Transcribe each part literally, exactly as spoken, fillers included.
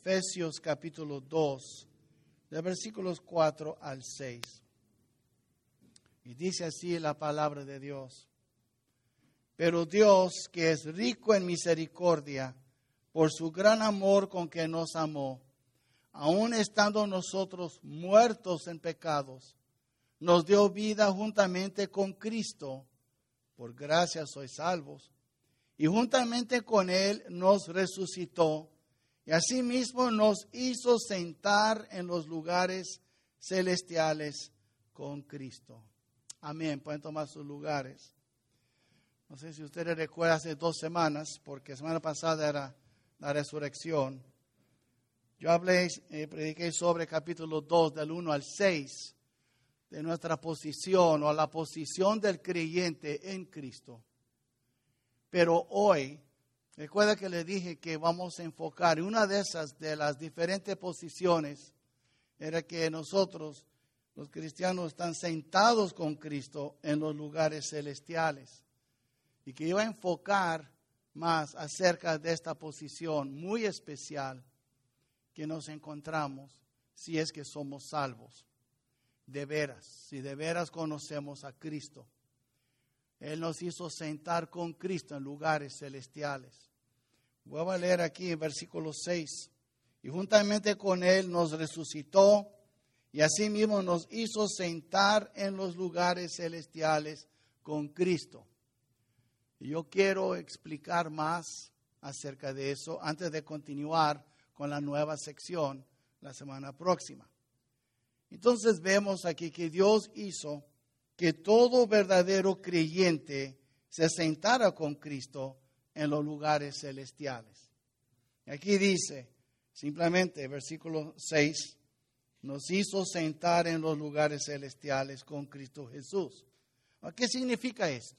Efesios capítulo dos, de versículos cuatro al seis. Y dice así la palabra de Dios. Pero Dios, que es rico en misericordia, por su gran amor con que nos amó, aun estando nosotros muertos en pecados, nos dio vida juntamente con Cristo. Por gracia sois salvos. Y juntamente con Él nos resucitó. Y asimismo nos hizo sentar en los lugares celestiales con Cristo. Amén. Pueden tomar sus lugares. No sé si ustedes recuerdan hace dos semanas, porque la semana pasada era la resurrección. Yo hablé, eh, prediqué sobre capítulo dos, del uno al seis, de nuestra posición o la posición del creyente en Cristo. Pero hoy, recuerda que le dije que vamos a enfocar, y una de esas, de las diferentes posiciones, era que nosotros, los cristianos, están sentados con Cristo en los lugares celestiales. Y que iba a enfocar más acerca de esta posición muy especial que nos encontramos si es que somos salvos. De veras, si de veras conocemos a Cristo. Él nos hizo sentar con Cristo en lugares celestiales. Voy a leer aquí en versículo seis. Y juntamente con Él nos resucitó y asimismo nos hizo sentar en los lugares celestiales con Cristo. Y yo quiero explicar más acerca de eso antes de continuar con la nueva sección la semana próxima. Entonces vemos aquí que Dios hizo que todo verdadero creyente se sentara con Cristo en los lugares celestiales. Aquí dice, simplemente, versículo seis, nos hizo sentar en los lugares celestiales con Cristo Jesús. ¿Qué significa esto?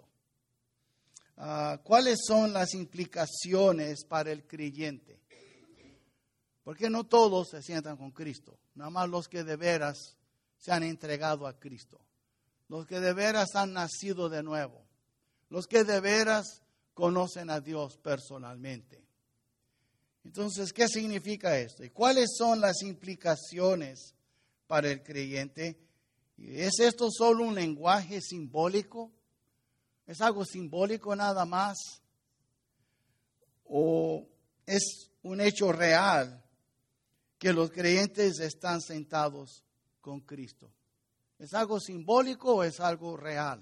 Uh, ¿Cuáles son las implicaciones para el creyente? Porque no todos se sientan con Cristo, nada más los que de veras se han entregado a Cristo, los que de veras han nacido de nuevo, los que de veras conocen a Dios personalmente. Entonces, ¿qué significa esto? ¿Y cuáles son las implicaciones para el creyente? ¿Es esto solo un lenguaje simbólico? ¿Es algo simbólico nada más? ¿O es un hecho real que los creyentes están sentados con Cristo? ¿Es algo simbólico o es algo real?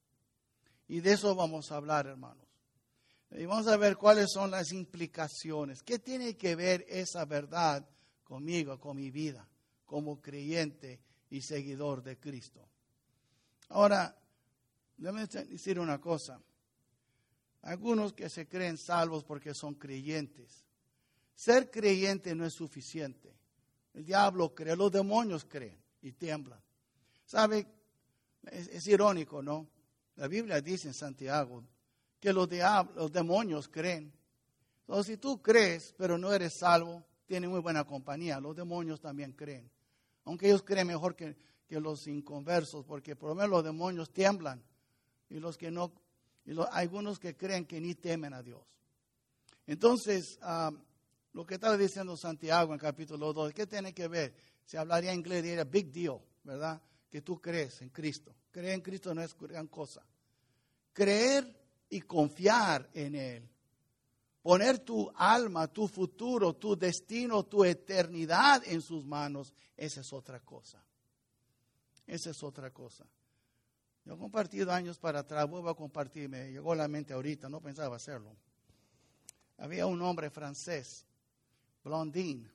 Y de eso vamos a hablar, hermanos. Y vamos a ver cuáles son las implicaciones. ¿Qué tiene que ver esa verdad conmigo, con mi vida, como creyente y seguidor de Cristo? Ahora, déjame decir una cosa. Algunos que se creen salvos porque son creyentes. Ser creyente no es suficiente. El diablo cree, los demonios creen y tiemblan. ¿Sabe? Es, es irónico, ¿no? La Biblia dice en Santiago que los, diablos, los demonios creen. Entonces, si tú crees, pero no eres salvo, tienes muy buena compañía. Los demonios también creen. Aunque ellos creen mejor que, que los inconversos, porque por lo menos los demonios tiemblan. Y los que no, y los, hay algunos que creen que ni temen a Dios. Entonces, um, lo que estaba diciendo Santiago en capítulo dos, ¿qué tiene que ver? Si hablaría inglés, diría big deal, ¿verdad? Que tú crees en Cristo. Creer en Cristo no es gran cosa. Creer y confiar en Él. Poner tu alma, tu futuro, tu destino, tu eternidad en sus manos, esa es otra cosa. Esa es otra cosa. Yo he compartido años para atrás, vuelvo a compartir, me llegó a la mente ahorita, no pensaba hacerlo. Había un hombre francés, Blondin,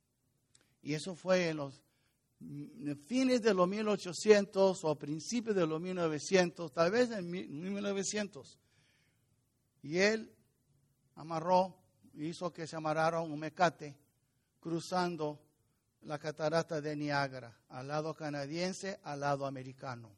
y eso fue en los fines de los mil ochocientos o principios de los mil novecientos, tal vez en mil novecientos. Y él amarró, hizo que se amarrara un mecate cruzando la catarata de Niágara, al lado canadiense, al lado americano.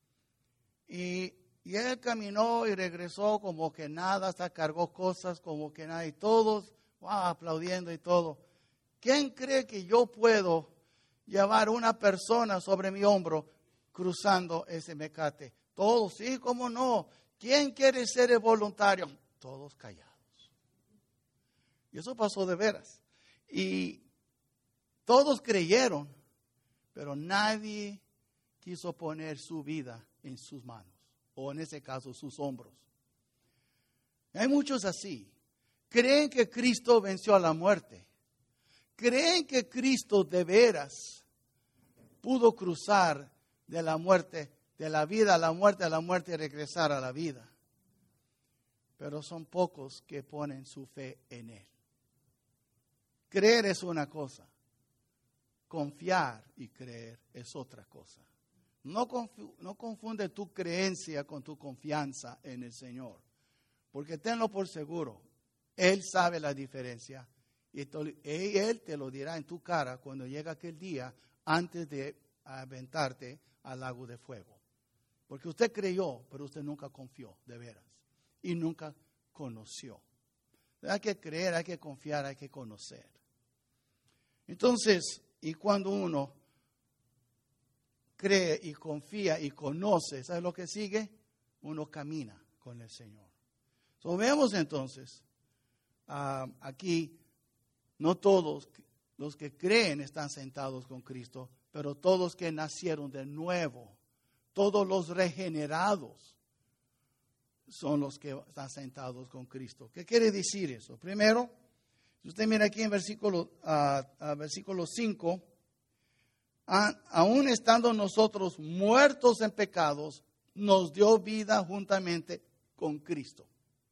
Y, y él caminó y regresó como que nada, hasta cargó cosas como que nada, y todos wow, aplaudiendo y todo. ¿Quién cree que yo puedo llevar una persona sobre mi hombro cruzando ese mecate? Todos, sí, cómo no. ¿Quién quiere ser el voluntario? Todos callados. Y eso pasó de veras. Y todos creyeron, pero nadie quiso poner su vida en sus manos, o en ese caso sus hombros. Hay muchos así. Creen que Cristo venció a la muerte. Creen que Cristo de veras pudo cruzar de la muerte, de la vida a la muerte, a la muerte y regresar a la vida. Pero son pocos que ponen su fe en Él. Creer es una cosa. Confiar y creer es otra cosa. No, confu- no confunde tu creencia con tu confianza en el Señor. Porque tenlo por seguro. Él sabe la diferencia. Y to- y Él te lo dirá en tu cara cuando llega aquel día antes de aventarte al lago de fuego. Porque usted creyó, pero usted nunca confió, de veras. Y nunca conoció. Hay que creer, hay que confiar, hay que conocer. Entonces, y cuando uno cree y confía y conoce, ¿sabe lo que sigue? Uno camina con el Señor. So, vemos entonces, uh, aquí, no todos los que creen están sentados con Cristo, pero todos que nacieron de nuevo, todos los regenerados, son los que están sentados con Cristo. ¿Qué quiere decir eso? Primero, si usted mira aquí en versículo, uh, uh, versículo cinco, a, aún estando nosotros muertos en pecados, nos dio vida juntamente con Cristo.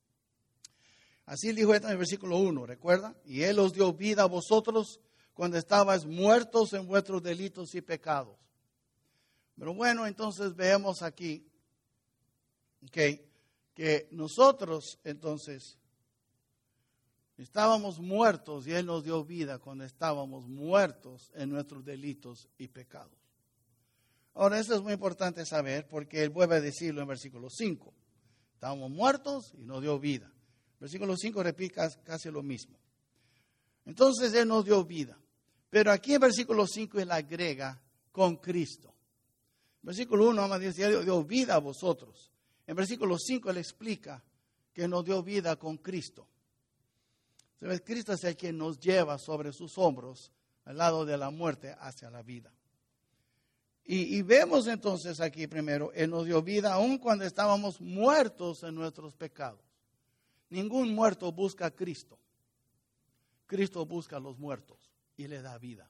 Así dijo esto en el versículo uno, ¿recuerda? Y Él os dio vida a vosotros cuando estabais muertos en vuestros delitos y pecados. Pero bueno, entonces vemos aquí, okay, que nosotros entonces estábamos muertos y Él nos dio vida cuando estábamos muertos en nuestros delitos y pecados. Ahora, eso es muy importante saber porque Él vuelve a decirlo en versículo cinco. Estábamos muertos y nos dio vida. Versículo cinco repite casi lo mismo. Entonces Él nos dio vida. Pero aquí en versículo cinco Él agrega con Cristo. Versículo uno vamos a decir, Él dio vida a vosotros. En versículo cinco Él explica que nos dio vida con Cristo. Entonces, Cristo es el que nos lleva sobre sus hombros al lado de la muerte hacia la vida. Y, y vemos entonces aquí primero, Él nos dio vida aun cuando estábamos muertos en nuestros pecados. Ningún muerto busca a Cristo. Cristo busca a los muertos y le da vida.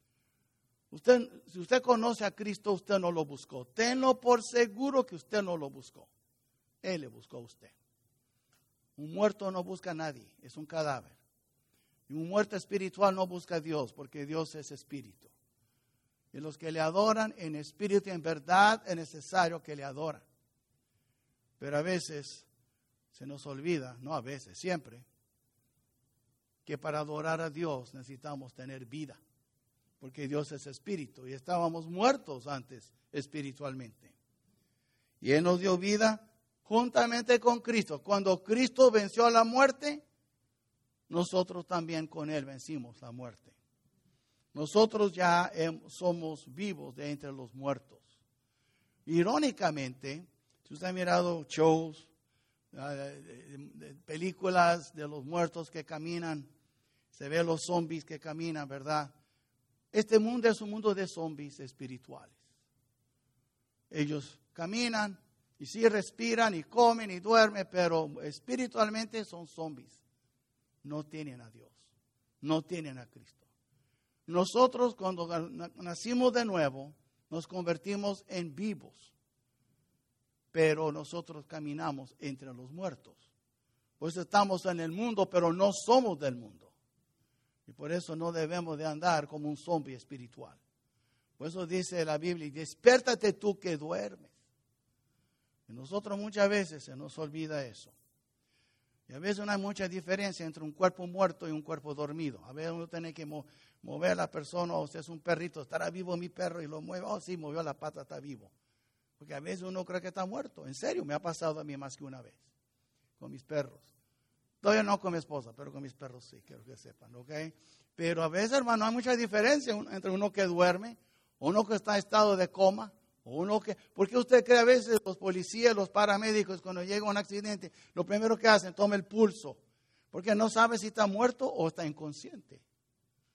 Usted, si usted conoce a Cristo, usted no lo buscó. Tenlo por seguro que usted no lo buscó. Él le buscó a usted. Un muerto no busca a nadie, es un cadáver. Y un muerto espiritual no busca a Dios, porque Dios es espíritu. Y los que le adoran en espíritu y en verdad es necesario que le adoren. Pero a veces se nos olvida, no a veces, siempre, que para adorar a Dios necesitamos tener vida. Porque Dios es espíritu y estábamos muertos antes espiritualmente. Y Él nos dio vida juntamente con Cristo. Cuando Cristo venció a la muerte, nosotros también con Él vencimos la muerte. Nosotros ya somos vivos de entre los muertos. Irónicamente, si usted ha mirado shows, películas de los muertos que caminan, se ve los zombies que caminan, ¿verdad? Este mundo es un mundo de zombies espirituales. Ellos caminan y sí respiran y comen y duermen, pero espiritualmente son zombies. No tienen a Dios, no tienen a Cristo. Nosotros cuando nacimos de nuevo nos convertimos en vivos, pero nosotros caminamos entre los muertos. Pues estamos en el mundo, pero no somos del mundo. Y por eso no debemos de andar como un zombie espiritual. Por eso dice la Biblia, despiértate tú que duermes. Y nosotros muchas veces se nos olvida eso. Y a veces no hay mucha diferencia entre un cuerpo muerto y un cuerpo dormido. A veces uno tiene que mo- mover a la persona, o si es un perrito, estará vivo mi perro y lo mueve. Oh, sí, movió la pata, está vivo. Porque a veces uno cree que está muerto. En serio, me ha pasado a mí más que una vez con mis perros. Todavía no con mi esposa, pero con mis perros sí, quiero que sepan, ¿ok? Pero a veces, hermano, hay mucha diferencia entre uno que duerme, uno que está en estado de coma, o uno que... ¿Por qué usted cree a veces los policías, los paramédicos, cuando llega un accidente, lo primero que hacen, toma el pulso? Porque no sabe si está muerto o está inconsciente.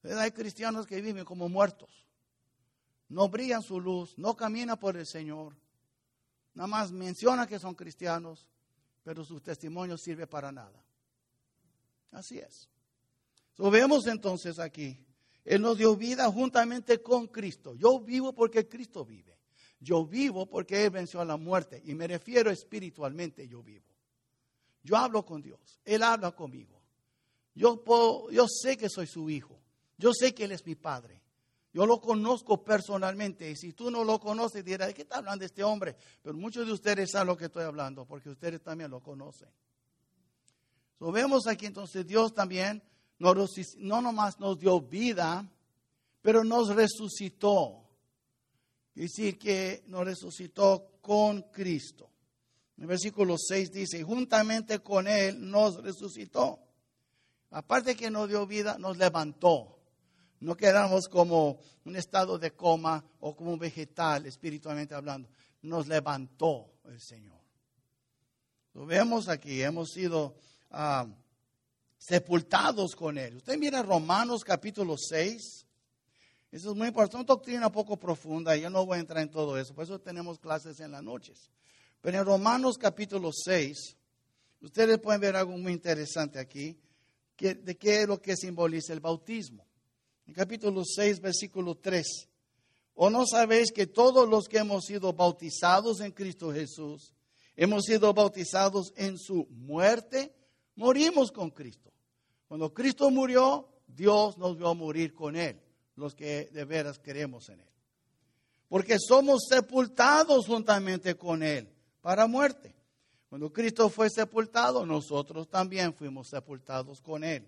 Hay cristianos que viven como muertos. No brillan su luz, no caminan por el Señor. Nada más mencionan que son cristianos, pero su testimonio sirve para nada. Así es. So, vemos entonces aquí, Él nos dio vida juntamente con Cristo. Yo vivo porque Cristo vive. Yo vivo porque Él venció a la muerte. Y me refiero espiritualmente, yo vivo. Yo hablo con Dios. Él habla conmigo. Yo, puedo, yo sé que soy su hijo. Yo sé que Él es mi Padre. Yo lo conozco personalmente. Y si tú no lo conoces, dirás, ¿de qué está hablando este hombre? Pero muchos de ustedes saben lo que estoy hablando, porque ustedes también lo conocen. So, vemos aquí entonces Dios también no, no nomás nos dio vida, pero nos resucitó. Es decir, que nos resucitó con Cristo. En el versículo seis dice, juntamente con Él nos resucitó. Aparte que nos dio vida, nos levantó. No quedamos como un estado de coma o como un vegetal, espiritualmente hablando. Nos levantó el Señor. Lo vemos aquí, hemos sido uh, sepultados con Él. Usted mira Romanos capítulo seis. Eso es muy importante, una doctrina poco profunda. Yo no voy a entrar en todo eso, por eso tenemos clases en las noches. Pero en Romanos capítulo seis, ustedes pueden ver algo muy interesante aquí, que, de qué es lo que simboliza el bautismo. En capítulo seis, versículo tres. ¿O no sabéis que todos los que hemos sido bautizados en Cristo Jesús, hemos sido bautizados en su muerte? Morimos con Cristo. Cuando Cristo murió, Dios nos vio morir con Él, los que de veras creemos en Él. Porque somos sepultados juntamente con Él para muerte. Cuando Cristo fue sepultado, nosotros también fuimos sepultados con Él.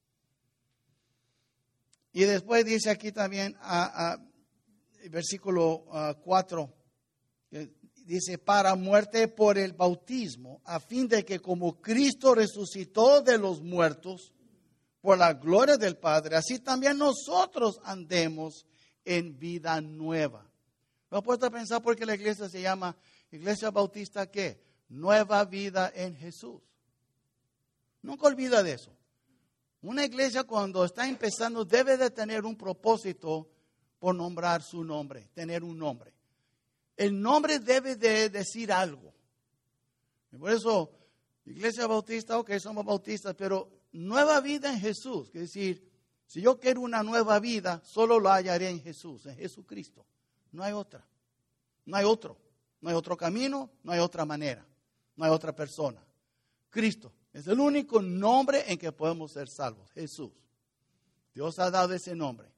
Y después dice aquí también, a, a, versículo cuatro, dice, para muerte por el bautismo, a fin de que como Cristo resucitó de los muertos por la gloria del Padre, así también nosotros andemos en vida nueva. ¿Me he puesto a pensar por qué la iglesia se llama Iglesia Bautista qué? Nueva vida en Jesús. Nunca olvida de eso. Una iglesia cuando está empezando debe de tener un propósito por nombrar su nombre, tener un nombre. El nombre debe de decir algo. Y por eso, Iglesia Bautista, ok, somos bautistas, pero nueva vida en Jesús. Es decir, si yo quiero una nueva vida, solo lo hallaré en Jesús, en Jesucristo. No hay otra. No hay otro. No hay otro camino, no hay otra manera. No hay otra persona. Cristo. Es el único nombre en que podemos ser salvos, Jesús. Dios ha dado ese nombre.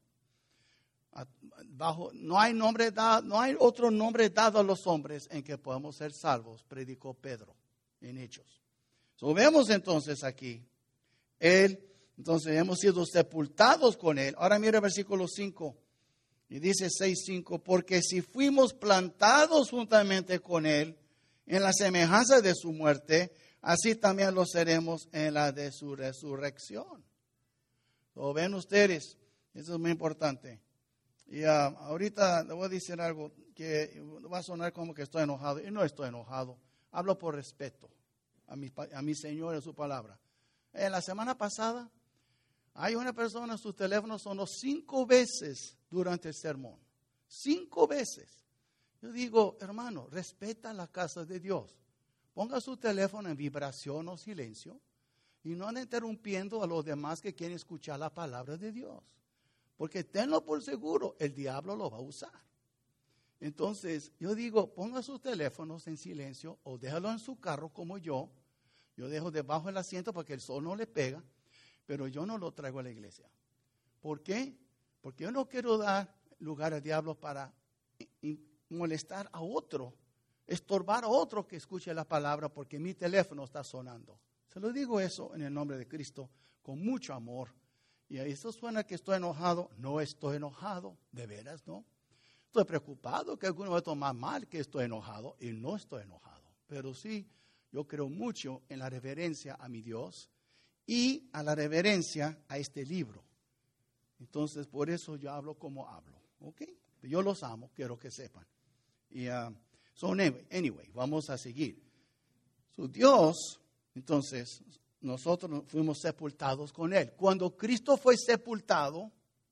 Bajo, no hay nombre dado, no hay otro nombre dado a los hombres en que podemos ser salvos, predicó Pedro en Hechos. So, vemos entonces aquí, Él, entonces hemos sido sepultados con Él. Ahora mira el versículo cinco, y dice seis cinco, porque si fuimos plantados juntamente con Él en la semejanza de su muerte, así también lo seremos en la de su resurrección. ¿Lo ven ustedes? Eso es muy importante. Y uh, ahorita le voy a decir algo que va a sonar como que estoy enojado. Y no estoy enojado. Hablo por respeto a mi, a mi Señor y a su palabra. En la semana pasada, hay una persona en su teléfono sonó cinco veces durante el sermón. Cinco veces. Yo digo, hermano, respeta la casa de Dios. Ponga su teléfono en vibración o silencio y no ande interrumpiendo a los demás que quieren escuchar la palabra de Dios. Porque tenlo por seguro, el diablo lo va a usar. Entonces, yo digo, ponga sus teléfonos en silencio o déjalo en su carro como yo. Yo dejo debajo del asiento para que el sol no le pega, pero yo no lo traigo a la iglesia. ¿Por qué? Porque yo no quiero dar lugar al diablo para molestar a otro. Estorbar a otro que escuche la palabra porque mi teléfono está sonando. Se lo digo eso en el nombre de Cristo con mucho amor. Y eso suena que estoy enojado. No estoy enojado, de veras no. Estoy preocupado que alguno va a tomar mal que estoy enojado y no estoy enojado. Pero sí, yo creo mucho en la reverencia a mi Dios y a la reverencia a este libro. Entonces, por eso yo hablo como hablo. ¿Ok? Yo los amo, quiero que sepan. Y uh, So anyway, anyway, vamos a seguir. So Dios, entonces, nosotros fuimos sepultados con Él. Cuando Cristo fue sepultado,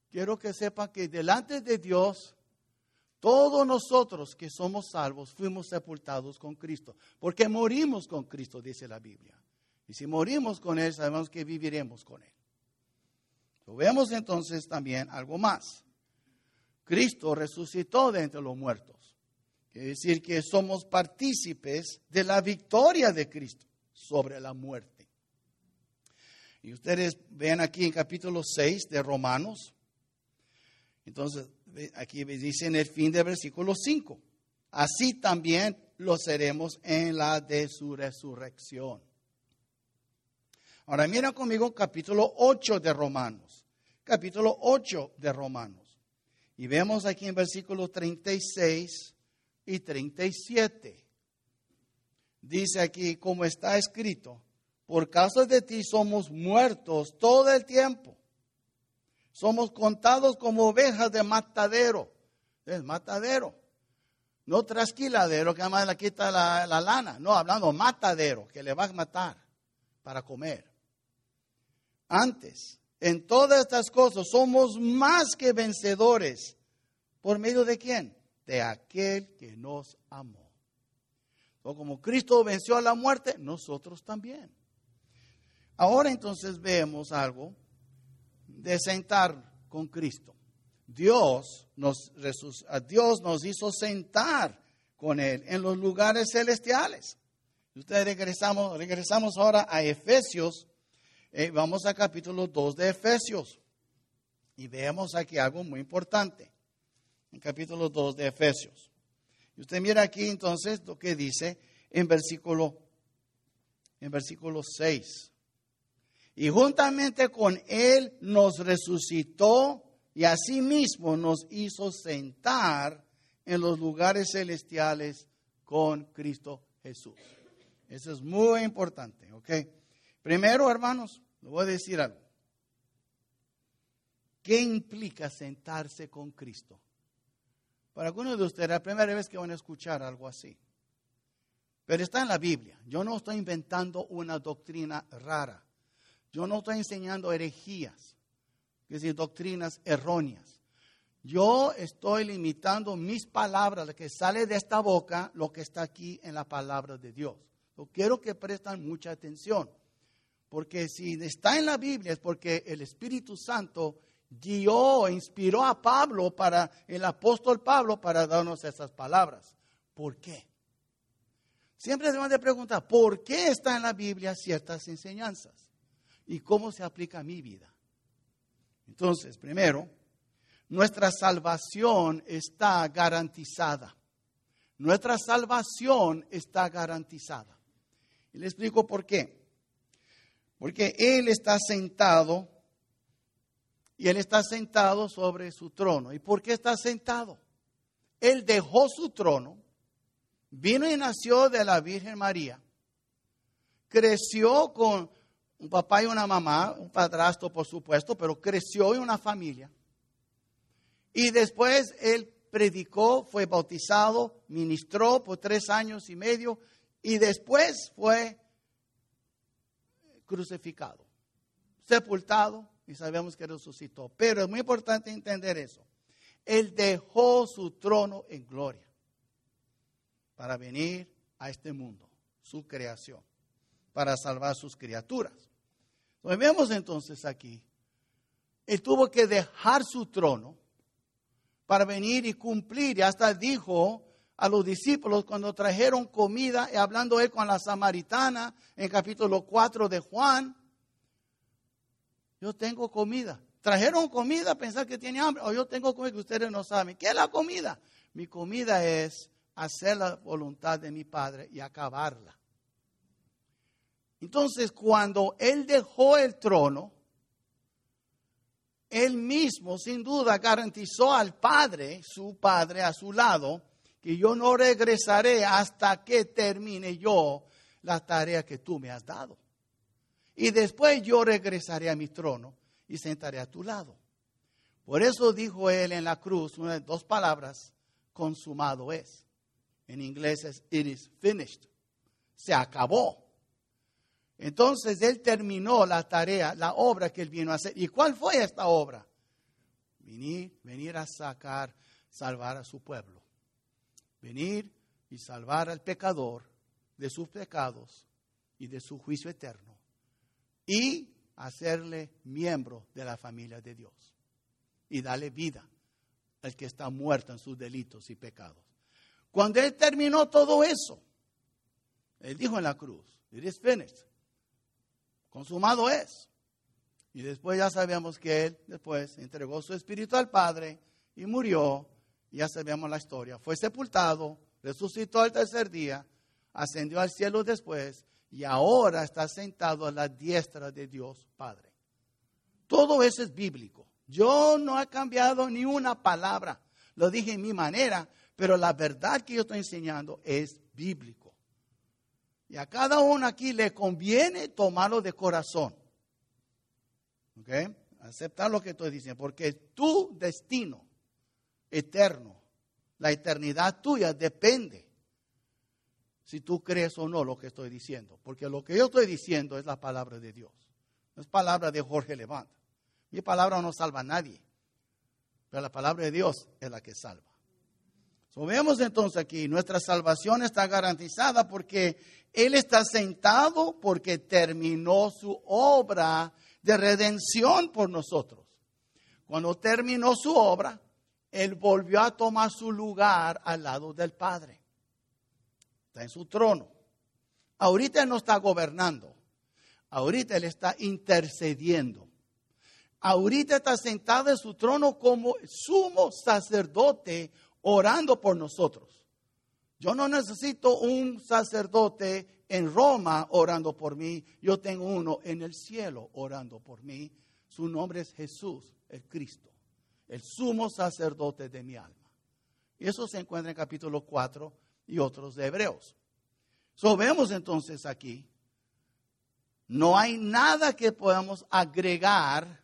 quiero que sepan que delante de Dios, todos nosotros que somos salvos fuimos sepultados con Cristo, porque morimos con Cristo, dice la Biblia. Y si morimos con Él, sabemos que viviremos con Él. Lo vemos entonces también algo más. Cristo resucitó de entre los muertos. Quiere decir que somos partícipes de la victoria de Cristo sobre la muerte. Y ustedes ven aquí en capítulo seis de Romanos. Entonces, aquí dice en el fin del versículo cinco. Así también lo seremos en la de su resurrección. Ahora mira conmigo capítulo ocho de Romanos. Capítulo ocho de Romanos. Y vemos aquí en versículos treinta y seis y treinta y siete. Dice aquí, como está escrito, por causa de ti somos muertos todo el tiempo. Somos contados como ovejas de matadero. Es matadero. No trasquiladero, que además le quita la, la lana. No, hablando matadero, que le va a matar para comer. Antes, en todas estas cosas, somos más que vencedores. ¿Por medio de quién? De aquel que nos amó. O como Cristo venció a la muerte, nosotros también. Ahora entonces vemos algo de sentar con Cristo. Dios nos, Dios nos hizo sentar con Él en los lugares celestiales. Ustedes regresamos, regresamos ahora a Efesios. Eh, vamos a capítulo dos de Efesios. Y vemos aquí algo muy importante. En capítulo dos de Efesios. Y usted mira aquí entonces lo que dice en versículo, en versículo seis. Y juntamente con Él nos resucitó y asimismo nos hizo sentar en los lugares celestiales con Cristo Jesús. Eso es muy importante, ¿ok? Primero, hermanos, le voy a decir algo. ¿Qué implica sentarse con Cristo? Para algunos de ustedes es la primera vez que van a escuchar algo así. Pero está en la Biblia. Yo no estoy inventando una doctrina rara. Yo no estoy enseñando herejías, es decir, doctrinas erróneas. Yo estoy limitando mis palabras, lo que sale de esta boca, lo que está aquí en la palabra de Dios. Yo quiero que prestan mucha atención, porque si está en la Biblia es porque el Espíritu Santo guió, inspiró a Pablo, para el apóstol Pablo, para darnos esas palabras. ¿Por qué? Siempre debemos de preguntar, ¿por qué está en la Biblia ciertas enseñanzas? ¿Y cómo se aplica a mi vida? Entonces, primero, nuestra salvación está garantizada. Nuestra salvación está garantizada. Y le explico por qué. Porque Él está sentado, y Él está sentado sobre su trono. ¿Y por qué está sentado? Él dejó su trono, vino y nació de la Virgen María, creció con un papá y una mamá, un padrastro por supuesto, pero creció en una familia. Y después Él predicó, fue bautizado, ministró por tres años y medio, y después fue crucificado, sepultado, y sabemos que resucitó. Pero es muy importante entender eso. Él dejó su trono en gloria para venir a este mundo, su creación, para salvar sus criaturas. Entonces, vemos entonces aquí, Él tuvo que dejar su trono para venir y cumplir. Y hasta dijo a los discípulos cuando trajeron comida, y hablando Él con la samaritana en capítulo cuatro de Juan, yo tengo comida. Trajeron comida, pensar que tiene hambre. O yo tengo comida que ustedes no saben. ¿Qué es la comida? Mi comida es hacer la voluntad de mi Padre y acabarla. Entonces, cuando Él dejó el trono, Él mismo, sin duda, garantizó al Padre, su Padre, a su lado, que yo no regresaré hasta que termine yo la tarea que tú me has dado. Y después yo regresaré a mi trono y sentaré a tu lado. Por eso dijo Él en la cruz, una de dos palabras, consumado es. En inglés es, it is finished. Se acabó. Entonces Él terminó la tarea, la obra que Él vino a hacer. ¿Y cuál fue esta obra? Venir, venir a sacar, salvar a su pueblo. Venir y salvar al pecador de sus pecados y de su juicio eterno. Y hacerle miembro de la familia de Dios. Y darle vida al que está muerto en sus delitos y pecados. Cuando Él terminó todo eso, Él dijo en la cruz, "It is finished". Consumado es. Y después ya sabemos que Él después entregó su espíritu al Padre y murió. Ya sabemos la historia. Fue sepultado, resucitó al tercer día, ascendió al cielo después y ahora está sentado a la diestra de Dios Padre. Todo eso es bíblico. Yo no he cambiado ni una palabra. Lo dije en mi manera, pero la verdad que yo estoy enseñando es bíblico. Y a cada uno aquí le conviene tomarlo de corazón. ¿Ok? Aceptar lo que estoy diciendo, porque tu destino eterno, la eternidad tuya depende si tú crees o no lo que estoy diciendo. Porque lo que yo estoy diciendo es la palabra de Dios. No es palabra de Jorge Levant. Mi palabra no salva a nadie. Pero la palabra de Dios es la que salva. So, vemos entonces aquí, nuestra salvación está garantizada porque Él está sentado porque terminó su obra de redención por nosotros. Cuando terminó su obra, Él volvió a tomar su lugar al lado del Padre. Está en su trono. Ahorita Él no está gobernando. Ahorita Él está intercediendo. Ahorita está sentado en su trono como sumo sacerdote orando por nosotros. Yo no necesito un sacerdote en Roma orando por mí. Yo tengo uno en el cielo orando por mí. Su nombre es Jesús, el Cristo, el sumo sacerdote de mi alma. Y eso se encuentra en capítulo cuatro y otros de Hebreos. So, vemos entonces aquí, no hay nada que podamos agregar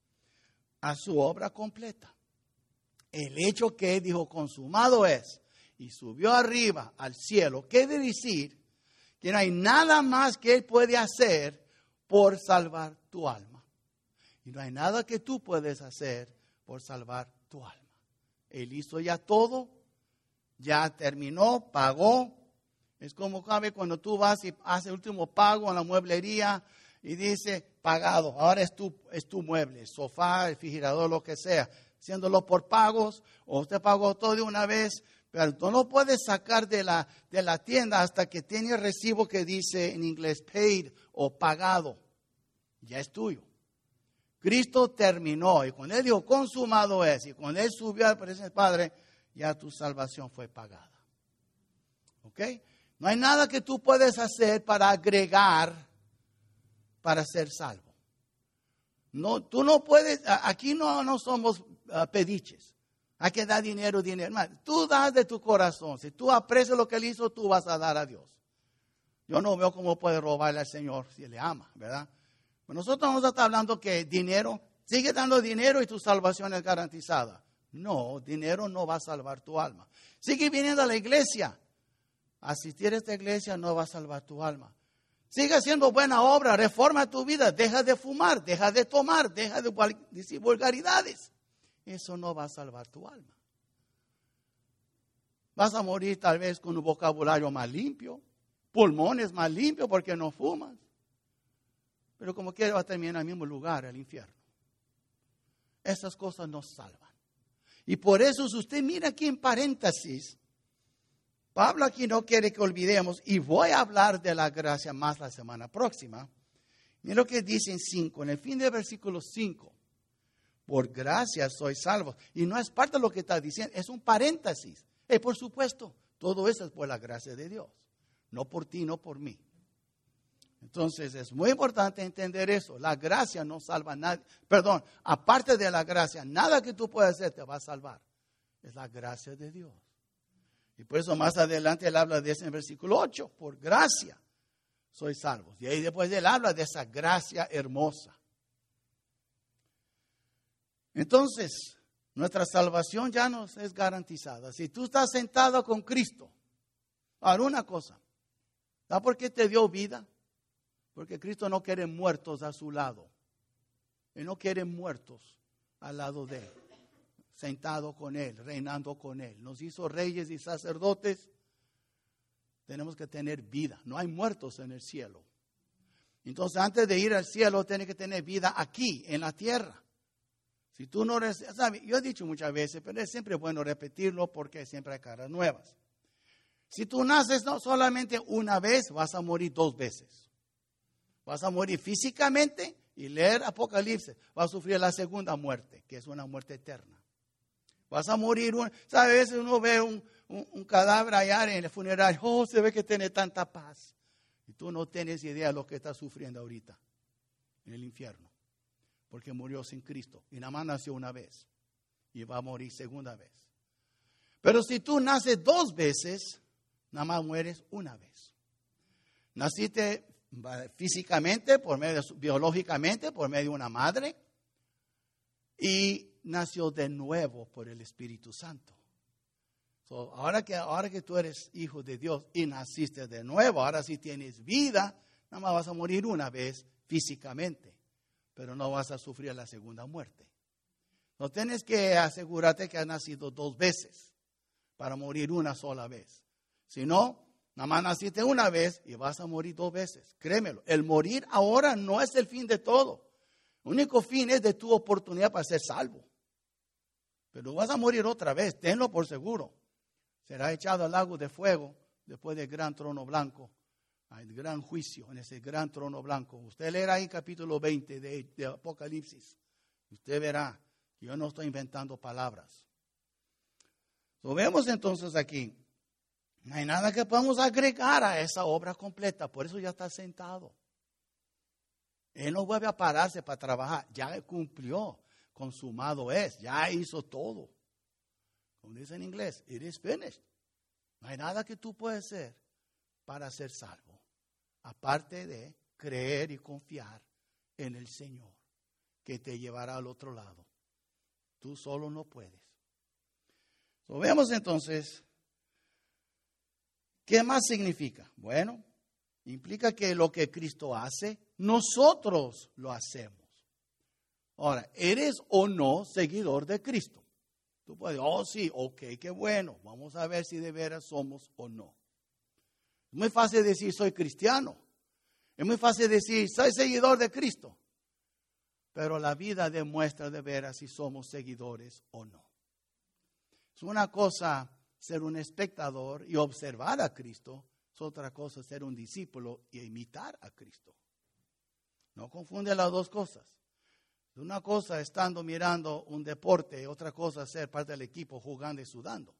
a su obra completa. El hecho que Él dijo consumado es y subió arriba al cielo, quiere decir que no hay nada más que Él puede hacer por salvar tu alma. Y no hay nada que tú puedes hacer por salvar tu alma. Él hizo ya todo, ya terminó, pagó. Es como cabe cuando tú vas y haces el último pago en la mueblería y dice pagado. Ahora es tu, es tu mueble, el sofá, el refrigerador, lo que sea. Haciéndolo por pagos o usted pagó todo de una vez. Pero tú no puedes sacar de la, de la tienda hasta que tiene el recibo que dice en inglés paid o pagado. Ya es tuyo. Cristo terminó y cuando Él dijo consumado es y cuando Él subió al presencia del Padre, ya tu salvación fue pagada. ¿Ok? No hay nada que tú puedes hacer para agregar para ser salvo. No, tú no puedes, aquí no, no somos uh, pediches. Hay que dar dinero, dinero. Tú das de tu corazón. Si tú aprecias lo que Él hizo, tú vas a dar a Dios. Yo no veo cómo puede robarle al Señor si le ama, ¿verdad? Pero nosotros no estamos hablando que dinero, sigue dando dinero y tu salvación es garantizada. No, dinero no va a salvar tu alma. Sigue viniendo a la iglesia. Asistir a esta iglesia no va a salvar tu alma. Sigue haciendo buena obra, reforma tu vida. Deja de fumar, deja de tomar, deja de decir vulgaridades. Eso no va a salvar tu alma. Vas a morir tal vez con un vocabulario más limpio, pulmones más limpios porque no fumas. Pero como quiera va a terminar en el mismo lugar, el infierno. Esas cosas no salvan. Y por eso si usted mira aquí en paréntesis, Pablo aquí no quiere que olvidemos, y voy a hablar de la gracia más la semana próxima. Mira lo que dice en cinco, en el fin del versículo cinco. Por gracia soy salvo. Y no es parte de lo que está diciendo, es un paréntesis. Y por supuesto, todo eso es por la gracia de Dios. No por ti, no por mí. Entonces es muy importante entender eso. La gracia no salva a nadie. Perdón, aparte de la gracia, nada que tú puedas hacer te va a salvar. Es la gracia de Dios. Y por eso más adelante él habla de eso en el versículo ocho. Por gracia soy salvo. Y ahí después él habla de esa gracia hermosa. Entonces, nuestra salvación ya nos es garantizada. Si tú estás sentado con Cristo, ahora una cosa. ¿Sabes por qué te dio vida? Porque Cristo no quiere muertos a su lado. Él no quiere muertos al lado de Él. sentado con Él, reinando con Él. Nos hizo reyes y sacerdotes. Tenemos que tener vida. No hay muertos en el cielo. Entonces, antes de ir al cielo, tienes que tener vida aquí, en la tierra. Si tú no, ¿sabes? Yo he dicho muchas veces, pero es siempre bueno repetirlo porque siempre hay caras nuevas. Si tú naces no solamente una vez, vas a morir dos veces. Vas a morir físicamente y leer Apocalipsis. Vas a sufrir la segunda muerte, que es una muerte eterna. Vas a morir, un, ¿sabes? A veces uno ve un, un, un cadáver allá en el funeral. Oh, se ve que tiene tanta paz. Y tú no tienes idea de lo que estás sufriendo ahorita en el infierno. Porque murió sin Cristo. Y nada más nació una vez. Y va a morir segunda vez. Pero si tú naces dos veces, nada más mueres una vez. Naciste físicamente, por medio, biológicamente, por medio de una madre. Y nació de nuevo por el Espíritu Santo. So, ahora, que, ahora que tú eres hijo de Dios y naciste de nuevo, ahora sí tienes vida, nada más vas a morir una vez físicamente, pero no vas a sufrir la segunda muerte. No tienes que asegurarte que has nacido dos veces para morir una sola vez. Si no, nada más naciste una vez y vas a morir dos veces. Créemelo, el morir ahora no es el fin de todo. El único fin es de tu oportunidad para ser salvo. Pero vas a morir otra vez, tenlo por seguro. Será echado al lago de fuego después del gran trono blanco. Hay gran juicio en ese gran trono blanco. Usted leerá ahí capítulo veinte de, de Apocalipsis. Usted verá que yo no estoy inventando palabras. Lo vemos entonces aquí. No hay nada que podamos agregar a esa obra completa. Por eso ya está sentado. Él no vuelve a pararse para trabajar. Ya cumplió. Consumado es. Ya hizo todo. Como dice en inglés, it is finished. No hay nada que tú puedas hacer para ser salvo. Aparte de creer y confiar en el Señor, que te llevará al otro lado. Tú solo no puedes. So, vemos entonces, ¿qué más significa? Bueno, implica que lo que Cristo hace, nosotros lo hacemos. Ahora, ¿eres o no seguidor de Cristo? Tú puedes, oh sí, ok, qué bueno. Vamos a ver si de veras somos o no. Es muy fácil decir soy cristiano. Es muy fácil decir soy seguidor de Cristo. Pero la vida demuestra de veras si somos seguidores o no. Es una cosa ser un espectador y observar a Cristo. Es otra cosa ser un discípulo y imitar a Cristo. No confunde las dos cosas. Una cosa estando mirando un deporte, otra cosa ser parte del equipo jugando y sudando.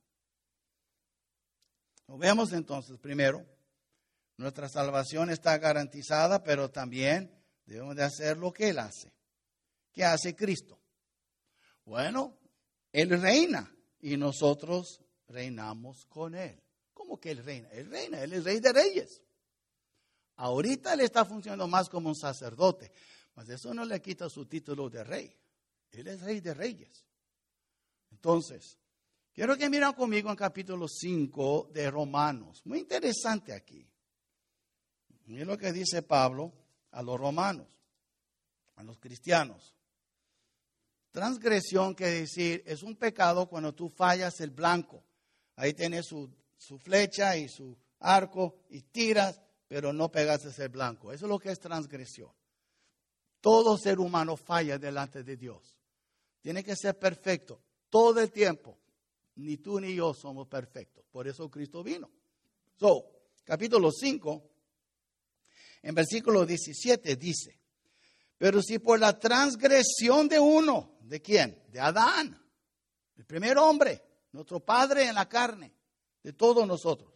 Lo vemos entonces, primero, nuestra salvación está garantizada, pero también debemos de hacer lo que Él hace. ¿Qué hace Cristo? Bueno, Él reina y nosotros reinamos con Él. ¿Cómo que Él reina? Él reina, Él es Rey de Reyes. Ahorita Él está funcionando más como un sacerdote. Mas eso no le quita su título de rey. Él es Rey de Reyes. Entonces, quiero que miren conmigo en capítulo cinco de Romanos. Muy interesante aquí. Miren lo que dice Pablo a los romanos, a los cristianos. Transgresión quiere decir, es un pecado cuando tú fallas el blanco. Ahí tienes su, su flecha y su arco y tiras, pero no pegaste el blanco. Eso es lo que es transgresión. Todo ser humano falla delante de Dios. Tiene que ser perfecto todo el tiempo. Ni tú ni yo somos perfectos. Por eso Cristo vino. So, capítulo cinco, en versículo diecisiete dice, pero si por la transgresión de uno, ¿de quién? De Adán, el primer hombre, nuestro padre en la carne, de todos nosotros.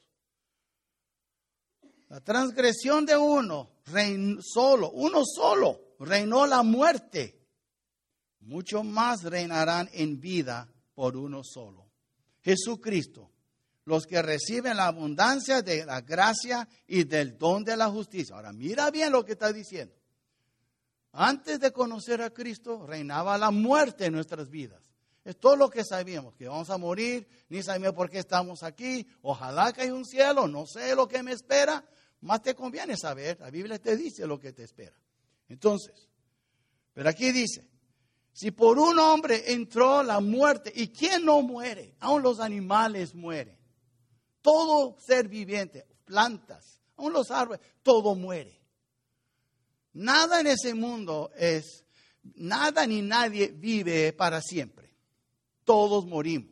La transgresión de uno, rein, solo, uno solo. Reinó la muerte, mucho más reinarán en vida por uno solo, Jesucristo, los que reciben la abundancia de la gracia y del don de la justicia. Ahora mira bien lo que está diciendo. Antes de conocer a Cristo, reinaba la muerte en nuestras vidas. Es todo lo que sabíamos, que vamos a morir, ni sabíamos por qué estamos aquí. Ojalá que haya un cielo, no sé lo que me espera, más te conviene saber, la Biblia te dice lo que te espera. Entonces, pero aquí dice, Si por un hombre entró la muerte, ¿y quién no muere? Aún los animales mueren. Todo ser viviente, plantas, aún los árboles, todo muere. Nada en ese mundo es, nada ni nadie vive para siempre. Todos morimos.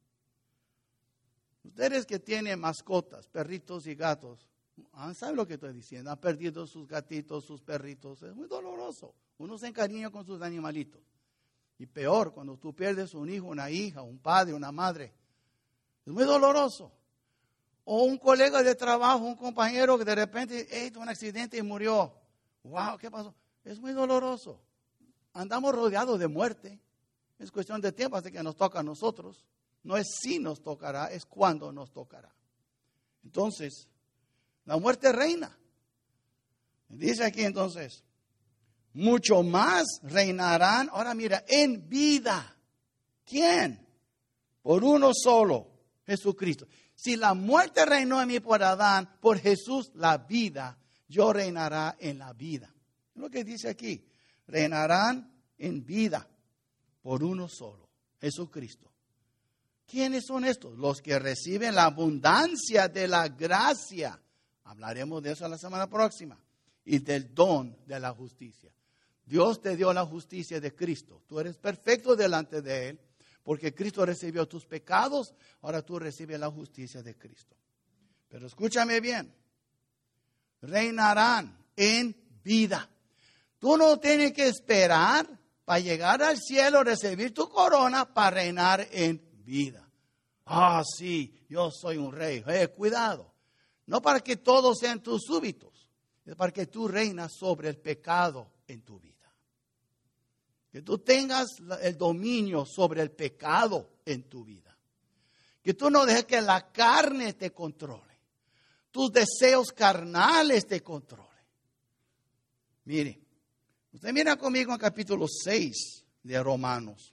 Ustedes que tienen mascotas, perritos y gatos, ¿saben lo que estoy diciendo? Han perdido sus gatitos, sus perritos. Es muy doloroso. Uno se encariña con sus animalitos. Y peor, cuando tú pierdes un hijo, una hija, un padre, una madre. Es muy doloroso. O un colega de trabajo, un compañero que de repente, hey, tuvo un accidente y murió. Wow, ¿qué pasó? Es muy doloroso. Andamos rodeados de muerte. Es cuestión de tiempo hasta que nos toca a nosotros. No es si nos tocará, es cuando nos tocará. Entonces, la muerte reina. Dice aquí entonces, mucho más reinarán, ahora mira, en vida. ¿Quién? Por uno solo, Jesucristo. Si la muerte reinó en mí por Adán, por Jesús la vida, yo reinará en la vida. Es lo que dice aquí, reinarán en vida por uno solo, Jesucristo. ¿Quiénes son estos? Los que reciben la abundancia de la gracia. Hablaremos de eso la semana próxima. Y del don de la justicia. Dios te dio la justicia de Cristo. Tú eres perfecto delante de Él. Porque Cristo recibió tus pecados. Ahora tú recibes la justicia de Cristo. Pero escúchame bien. Reinarán en vida. Tú no tienes que esperar para llegar al cielo, recibir tu corona para reinar en vida. Ah, sí, yo soy un rey. Eh, cuidado. No para que todos sean tus súbditos, es para que tú reinas sobre el pecado en tu vida. Que tú tengas el dominio sobre el pecado en tu vida. Que tú no dejes que la carne te controle. Tus deseos carnales te controlen. Mire, usted mira conmigo en capítulo seis de Romanos.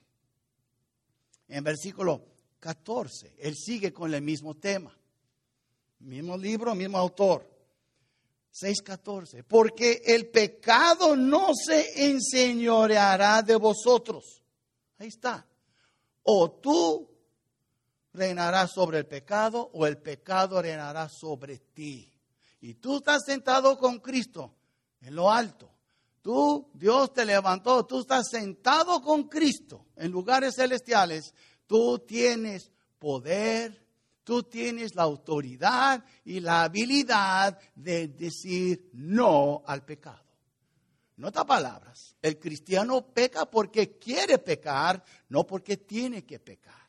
En versículo catorce, él sigue con el mismo tema. Mismo libro, mismo autor. seis catorce. Porque el pecado no se enseñoreará de vosotros. Ahí está. O tú reinarás sobre el pecado o el pecado reinará sobre ti. Y tú estás sentado con Cristo en lo alto. Tú, Dios te levantó, tú estás sentado con Cristo en lugares celestiales. Tú tienes poder, tú tienes la autoridad y la habilidad de decir no al pecado. En otras palabras, el cristiano peca porque quiere pecar, no porque tiene que pecar.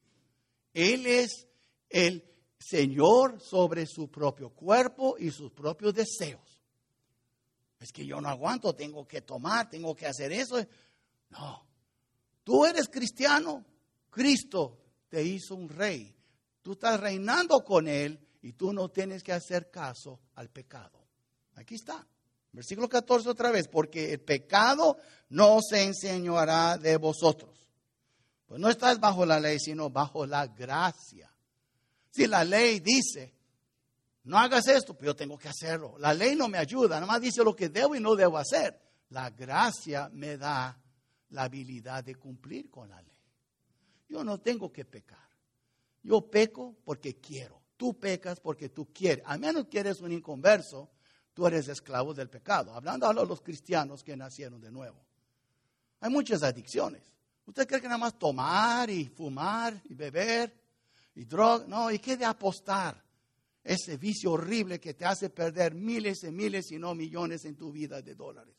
Él es el Señor sobre su propio cuerpo y sus propios deseos. Es que yo no aguanto, tengo que tomar, tengo que hacer eso. No, tú eres cristiano. Cristo te hizo un rey. Tú estás reinando con Él y tú no tienes que hacer caso al pecado. Aquí está. Versículo catorce otra vez. Porque el pecado no se enseñoreará de vosotros. Pues no estás bajo la ley, sino bajo la gracia. Si la ley dice, no hagas esto, pues yo tengo que hacerlo. La ley no me ayuda, nada más dice lo que debo y no debo hacer. La gracia me da la habilidad de cumplir con la ley. Yo no tengo que pecar. Yo peco porque quiero. Tú pecas porque tú quieres. A menos que eres un inconverso, tú eres esclavo del pecado. Hablando a los cristianos que nacieron de nuevo. Hay muchas adicciones. ¿Usted cree que nada más tomar y fumar y beber y droga? No, ¿y qué de apostar? Ese vicio horrible que te hace perder miles y miles, si no millones en tu vida de dólares.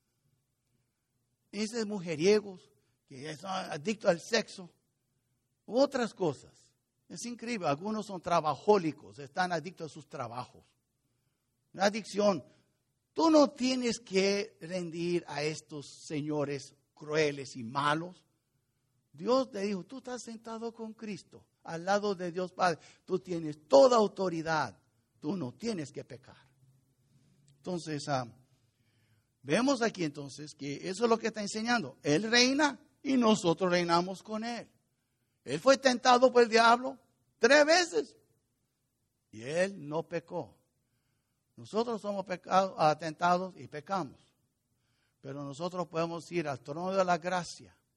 Esos mujeriegos que son adictos al sexo. Otras cosas. Es increíble. Algunos son trabajólicos. Están adictos a sus trabajos. La adicción. Tú no tienes que rendir a estos señores crueles y malos. Dios te dijo, tú estás sentado con Cristo, al lado de Dios Padre. Tú tienes toda autoridad. Tú no tienes que pecar. Entonces, uh, vemos aquí entonces que eso es lo que está enseñando. Él reina y nosotros reinamos con Él. Él fue tentado por el diablo tres veces y Él no pecó. Nosotros somos pecado, uh, tentados y pecamos. Pero nosotros podemos ir al trono de la gracia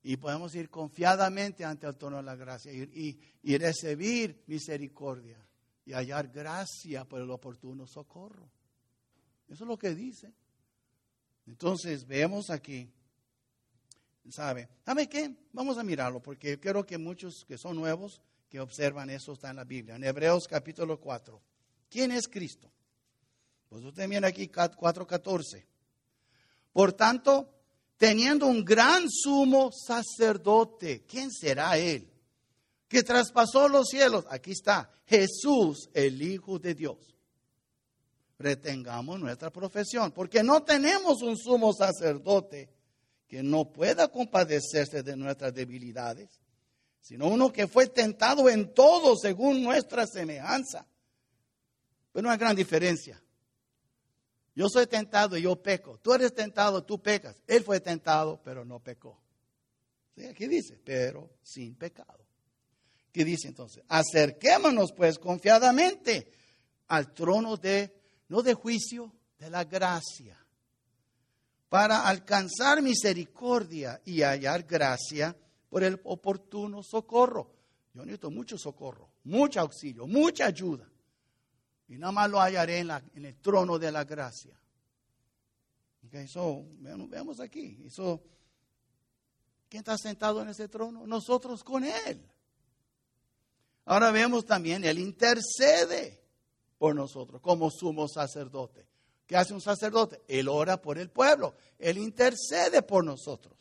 Y podemos ir confiadamente ante el trono de la gracia y, y, y recibir misericordia y hallar gracia por el oportuno socorro. Eso es lo que dice. Entonces, vemos aquí, ¿sabe? ¿Sabe qué? Vamos a mirarlo porque quiero que muchos que son nuevos, que observan eso, está en la Biblia. En Hebreos capítulo cuatro. ¿Quién es Cristo? Pues usted mira aquí cuatro catorce. Por tanto, teniendo un gran sumo sacerdote, ¿quién será él? Que traspasó los cielos. Aquí está, Jesús, el Hijo de Dios. Retengamos nuestra profesión, porque no tenemos un sumo sacerdote que no pueda compadecerse de nuestras debilidades, sino uno que fue tentado en todo según nuestra semejanza. Pero una gran diferencia. Yo soy tentado y yo peco. Tú eres tentado, tú pecas. Él fue tentado, pero no pecó. ¿Sí? Aquí dice, pero sin pecado. ¿Qué dice entonces? Acerquémonos pues confiadamente al trono de, no de juicio, de la gracia, para alcanzar misericordia y hallar gracia por el oportuno socorro. Yo necesito mucho socorro, mucho auxilio, mucha ayuda. Y nada más lo hallaré en, la, en el trono de la gracia. Okay, so, veamos aquí. So, ¿quién está sentado en ese trono? Nosotros con Él. Ahora vemos también, Él intercede por nosotros como sumo sacerdote. ¿Qué hace un sacerdote? Él ora por el pueblo. Él intercede por nosotros.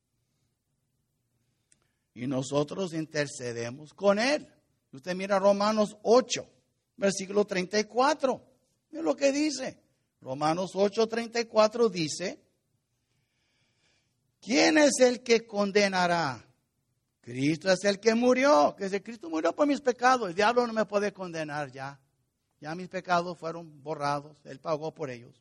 Y nosotros intercedemos con Él. Usted mira Romanos ocho. Versículo treinta y cuatro. Mira lo que dice. Romanos ocho, treinta y cuatro dice: ¿quién es el que condenará? Cristo es el que murió. Que si Cristo murió por mis pecados, el diablo no me puede condenar ya. Ya mis pecados fueron borrados. Él pagó por ellos.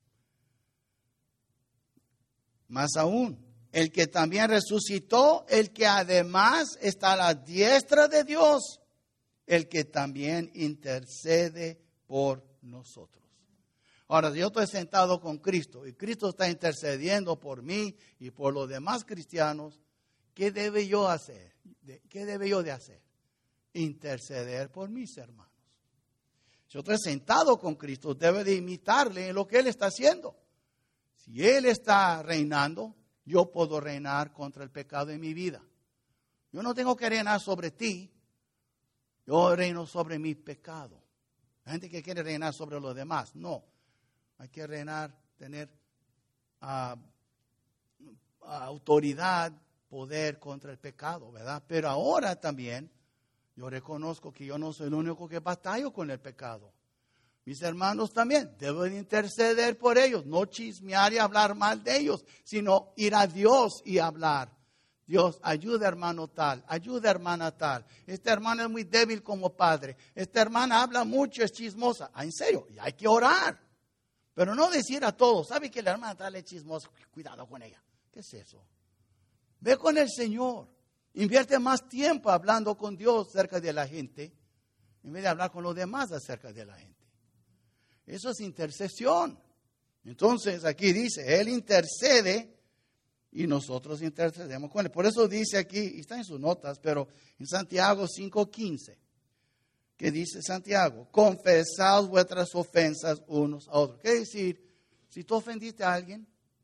Más aún, el que también resucitó, el que además está a la diestra de Dios, el que también intercede por nosotros. Ahora, yo estoy sentado con Cristo y Cristo está intercediendo por mí y por los demás cristianos. ¿Qué debe yo hacer? ¿Qué debe yo de hacer? Interceder por mis hermanos. Si yo estoy sentado con Cristo, debe de imitarle en lo que Él está haciendo. Si Él está reinando, yo puedo reinar contra el pecado en mi vida. Yo no tengo que reinar sobre ti. Yo reino sobre mi pecado. La gente que quiere reinar sobre los demás, no. Hay que reinar, tener uh, uh, autoridad, poder contra el pecado, ¿verdad? Pero ahora también yo reconozco que yo no soy el único que batallo con el pecado. Mis hermanos también deben interceder por ellos, no chismear y hablar mal de ellos, sino ir a Dios y hablar. Dios, ayuda hermano tal, ayuda hermana tal. Esta hermana es muy débil como padre. Esta hermana habla mucho, es chismosa. Ah, en serio, y hay que orar. Pero no decir a todos, ¿sabe que la hermana tal es chismosa? Cuidado con ella. ¿Qué es eso? Ve con el Señor. Invierte más tiempo hablando con Dios acerca de la gente, en vez de hablar con los demás acerca de la gente. Eso es intercesión. Entonces aquí dice, Él intercede y nosotros intercedemos con Él. Por eso dice aquí, y está en sus notas, pero en Santiago cinco quince, que dice Santiago, confesad vuestras ofensas unos a otros. ¿Qué decir? Si tú ofendiste a alguien,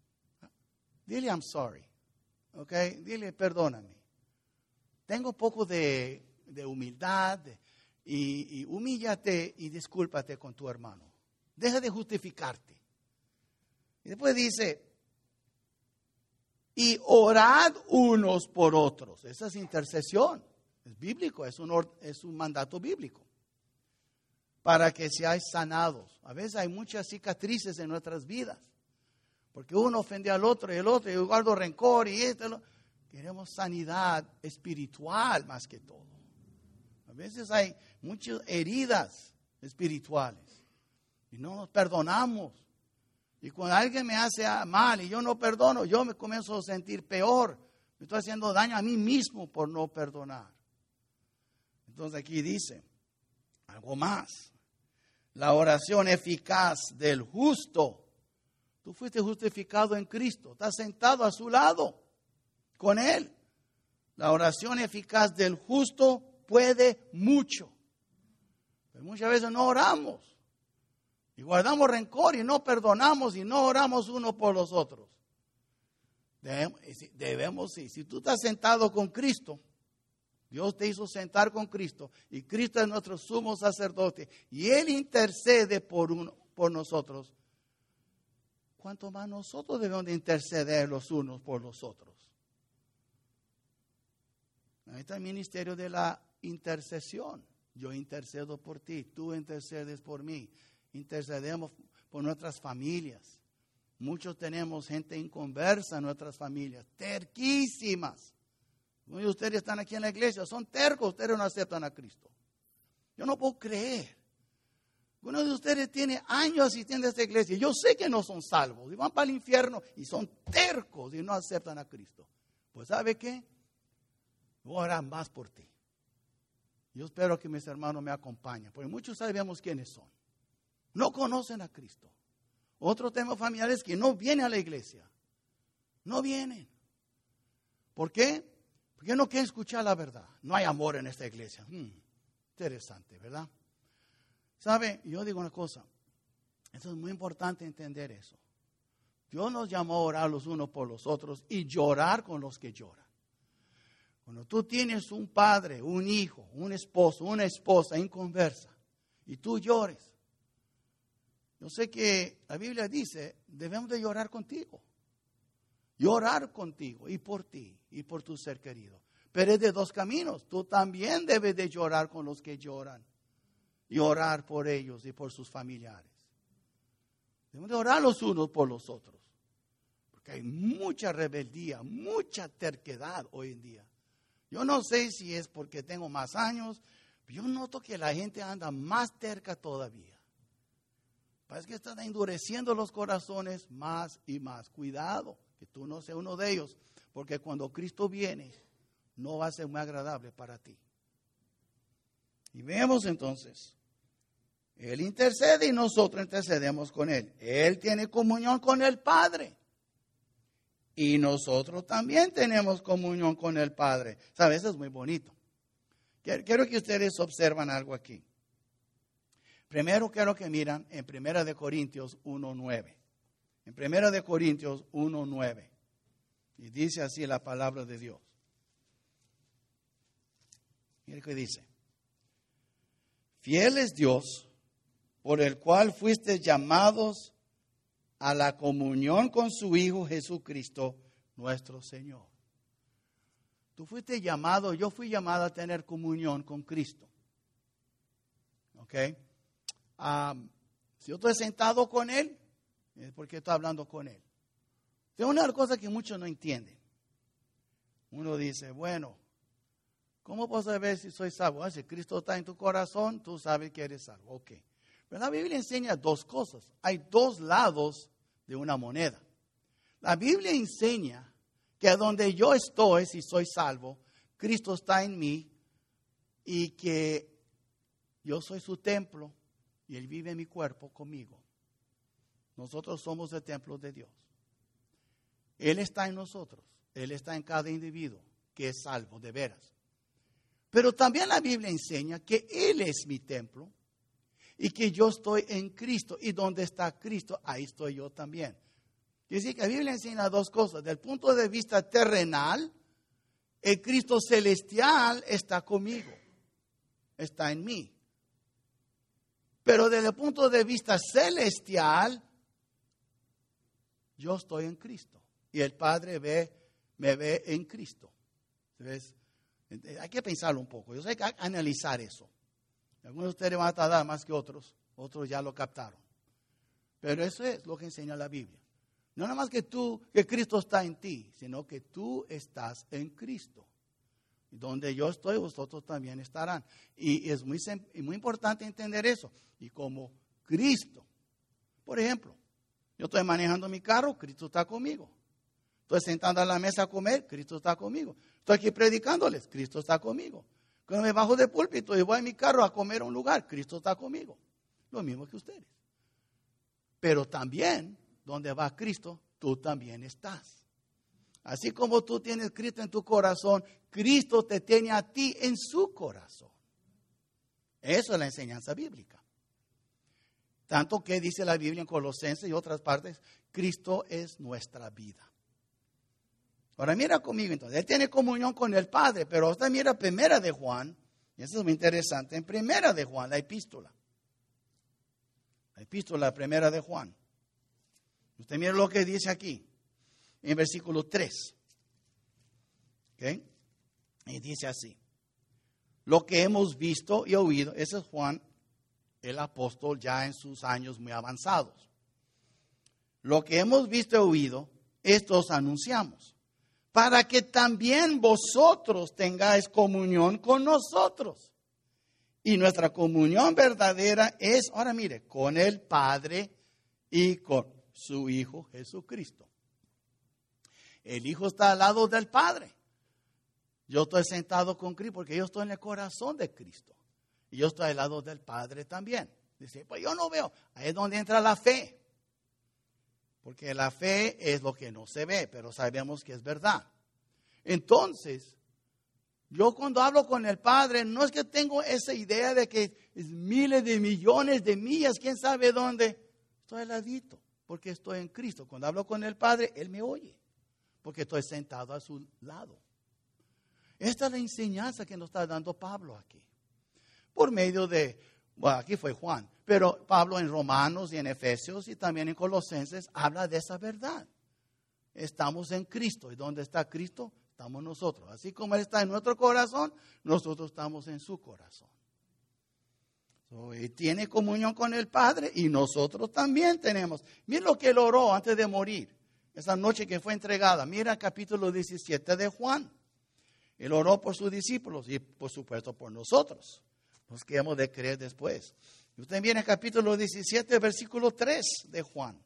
dile I'm sorry. ¿Ok? Dile perdóname. Tengo poco de, de humildad y, y humíllate y discúlpate con tu hermano. Deja de justificarte. Y después dice, y orad unos por otros. Esa es intercesión. Es bíblico, es un, es un mandato bíblico. Para que seáis sanados. A veces hay muchas cicatrices en nuestras vidas. Porque uno ofende al otro y el otro, y guardo rencor y esto. Lo... Queremos sanidad espiritual más que todo. A veces hay muchas heridas espirituales. Y no nos perdonamos. Y cuando alguien me hace mal y yo no perdono, yo me comienzo a sentir peor. Me estoy haciendo daño a mí mismo por no perdonar. Entonces aquí dice algo más. La oración eficaz del justo. Tú fuiste justificado en Cristo. Estás sentado a su lado con Él. La oración eficaz del justo puede mucho. Pero muchas veces no oramos. Y guardamos rencor y no perdonamos y no oramos uno por los otros. Debemos, debemos sí. Si tú estás sentado con Cristo, Dios te hizo sentar con Cristo y Cristo es nuestro sumo sacerdote y Él intercede por, uno, por nosotros. ¿Cuánto más nosotros debemos de interceder los unos por los otros? Ahí está el ministerio de la intercesión. Yo intercedo por ti, tú intercedes por mí. Intercedemos por nuestras familias. Muchos tenemos gente inconversa en nuestras familias, terquísimas. Muchos de ustedes están aquí en la iglesia, son tercos, ustedes no aceptan a Cristo. Yo no puedo creer. Uno de ustedes tiene años asistiendo a esta iglesia. Yo sé que no son salvos y van para el infierno y son tercos y no aceptan a Cristo. Pues ¿sabe qué? Voy a orar más por ti. Yo espero que mis hermanos me acompañen, porque muchos sabemos quiénes son. No conocen a Cristo. Otros tenemos familiares que no vienen a la iglesia. No vienen. ¿Por qué? Porque no quieren escuchar la verdad. No hay amor en esta iglesia. Hmm, interesante, ¿verdad? ¿Sabe? Yo digo una cosa. Eso es muy importante entender eso. Dios nos llamó a orar los unos por los otros y llorar con los que lloran. Cuando tú tienes un padre, un hijo, un esposo, una esposa inconversa y tú llores. Yo sé que la Biblia dice, debemos de llorar contigo. Llorar contigo y por ti y por tu ser querido. Pero es de dos caminos. Tú también debes de llorar con los que lloran. Y orar por ellos y por sus familiares. Debemos de orar los unos por los otros. Porque hay mucha rebeldía, mucha terquedad hoy en día. Yo no sé si es porque tengo más años, pero yo noto que la gente anda más terca todavía. Parece que están endureciendo los corazones más y más. Cuidado, que tú no seas uno de ellos, porque cuando Cristo viene, no va a ser muy agradable para ti. Y vemos entonces, Él intercede y nosotros intercedemos con Él. Él tiene comunión con el Padre. Y nosotros también tenemos comunión con el Padre. ¿Sabes? Eso es muy bonito. Quiero que ustedes observen algo aquí. Primero quiero que miran en Primera de Corintios uno nueve. En Primera de Corintios uno nueve. Y dice así la palabra de Dios. Mira que dice. Fiel es Dios, por el cual fuiste llamados a la comunión con su Hijo Jesucristo, nuestro Señor. Tú fuiste llamado, yo fui llamado a tener comunión con Cristo. ¿Ok? Um, si yo estoy sentado con Él, es porque estoy hablando con Él. Es una cosa que muchos no entienden. Uno dice, bueno, ¿cómo puedo saber si soy salvo? Ah, si Cristo está en tu corazón, tú sabes que eres salvo. Ok. Pero la Biblia enseña dos cosas. Hay dos lados de una moneda. La Biblia enseña que a donde yo estoy, si soy salvo, Cristo está en mí y que yo soy su templo y Él vive en mi cuerpo conmigo. Nosotros somos el templo de Dios. Él está en nosotros. Él está en cada individuo que es salvo de veras. Pero también la Biblia enseña que Él es mi templo y que yo estoy en Cristo. Y donde está Cristo, ahí estoy yo también. Quiere decir que la Biblia enseña dos cosas. Del punto de vista terrenal, el Cristo celestial está conmigo, está en mí. Pero desde el punto de vista celestial, yo estoy en Cristo. Y el Padre ve, me ve en Cristo. ¿Ves? Hay que pensarlo un poco. Yo sé que hay que analizar eso. Algunos de ustedes van a tardar más que otros. Otros ya lo captaron. Pero eso es lo que enseña la Biblia. No nada más que tú, que Cristo está en ti, sino que tú estás en Cristo. Donde yo estoy, vosotros también estarán. Y es muy, muy importante entender eso. Y como Cristo, por ejemplo, yo estoy manejando mi carro, Cristo está conmigo. Estoy sentando a la mesa a comer, Cristo está conmigo. Estoy aquí predicándoles, Cristo está conmigo. Cuando me bajo de púlpito y voy en mi carro a comer a un lugar, Cristo está conmigo. Lo mismo que ustedes. Pero también, donde va Cristo, tú también estás. Así como tú tienes Cristo en tu corazón, Cristo te tiene a ti en su corazón. Eso es la enseñanza bíblica. Tanto que dice la Biblia en Colosenses y otras partes, Cristo es nuestra vida. Ahora mira conmigo entonces, Él tiene comunión con el Padre, pero usted mira Primera de Juan, y eso es muy interesante, en Primera de Juan, la epístola. La epístola Primera de Juan. Usted mira lo que dice aquí, en versículo tres. ¿Ok? Y dice así. Lo que hemos visto y oído, ese es Juan, el apóstol ya en sus años muy avanzados. Lo que hemos visto y oído, esto os anunciamos, para que también vosotros tengáis comunión con nosotros. Y nuestra comunión verdadera es, ahora mire, con el Padre y con su Hijo Jesucristo. El Hijo está al lado del Padre. Yo estoy sentado con Cristo porque yo estoy en el corazón de Cristo. Y yo estoy al lado del Padre también. Dice, pues yo no veo. Ahí es donde entra la fe. Porque la fe es lo que no se ve, pero sabemos que es verdad. Entonces, yo cuando hablo con el Padre, no es que tengo esa idea de que es miles de millones de millas, quién sabe dónde. Estoy al ladito, porque estoy en Cristo. Cuando hablo con el Padre, Él me oye, porque estoy sentado a su lado. Esta es la enseñanza que nos está dando Pablo aquí. Por medio de, bueno, aquí fue Juan, pero Pablo en Romanos y en Efesios y también en Colosenses habla de esa verdad. Estamos en Cristo. ¿Y dónde está Cristo? Estamos nosotros. Así como Él está en nuestro corazón, nosotros estamos en su corazón. So, Él tiene comunión con el Padre y nosotros también tenemos. Mira lo que Él oró antes de morir. Esa noche que fue entregada. Mira el capítulo diecisiete de Juan. Él oró por sus discípulos y por supuesto por nosotros. Los que hemos de creer después. Y usted viene al capítulo diecisiete, versículo tres de Juan.